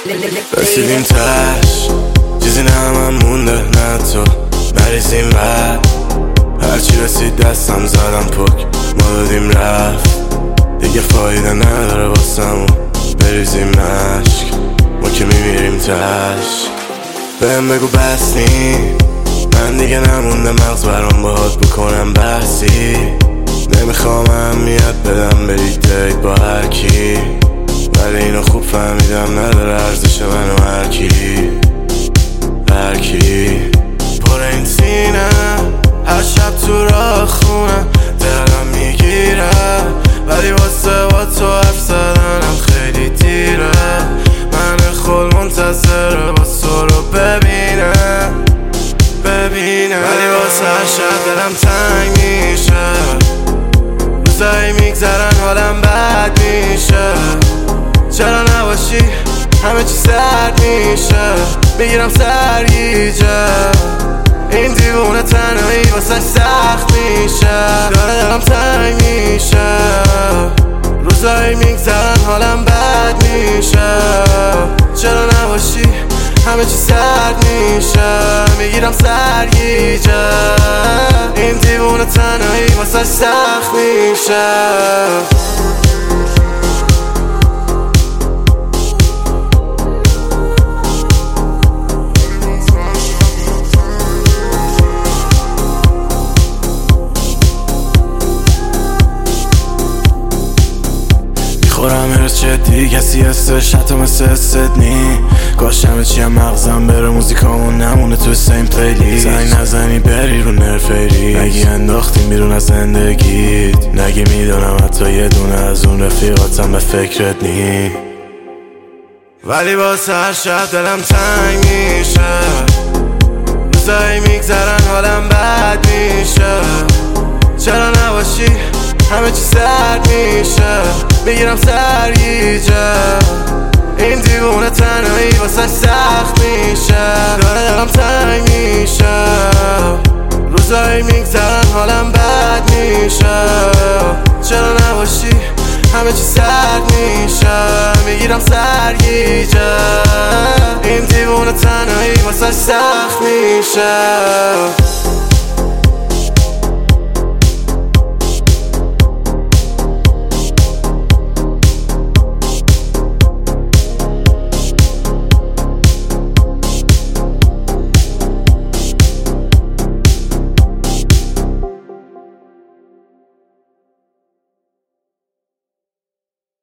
رسیدیم تش چیزی نه من مونده نه تو نریزیم بعد هرچی رسید دستم زدم پک ما دادیم رفت دیگه فایده نداره واسمون بریزیم مشک ما که میمیریم تش بهم بگو بس نی من دیگه نمونده مغز برام باهات بکنم بحثی نمیخوام اهمیت بدم بری دیت با هرکی ولی اینو خوب فهمیدم نداره ارزش منو هرکی پر این سینه هر شب تو راه خونه دلم میگیره ولی واسه با تو حرف زدنم خیلی دیره من خود منتظره با تو رو ببینه ولی واسه هر شب دلم تنگ میشه روزایی میگذرن حالم بد میشه چرا نباشی همه چی سرد میشه بگیرم سرگیجه این دیوونه تنهایی واسه سخت میشه داره دلم تنگ میشه روزایی میگذرن حالم بد میشه چرا نباشی همه چی سرد میشه میگیرم سرگیجه این دیوونه تنهایی واسه سخت میشه خورم هرس جدی کسی هستش حتی مثل استدنی کاش همه چی هم مغزم بره موزیکامون نمونه تو سیم پلیلیست زنگ نزنی بری رو نرفیری نگی انداختیم بیرون از زندگیت نگی میدونم حتی یه دونه از اون رفیقاتم به فکرت نی ولی واسه هر شب دلم تنگ میشه روزایی میگذرن حالم بد میشه چرا نباشی همه چی سرد میشه بگیرم سرگیجه این دیوونه تنهایی واسه سخت میشه داره دلم تنگ میشه روزایی میگذرن حالم بد میشه چرا نباشی همه چی سرد میشه میگیرم سرگیجه این دیوونه تنهایی واسه سخت میشه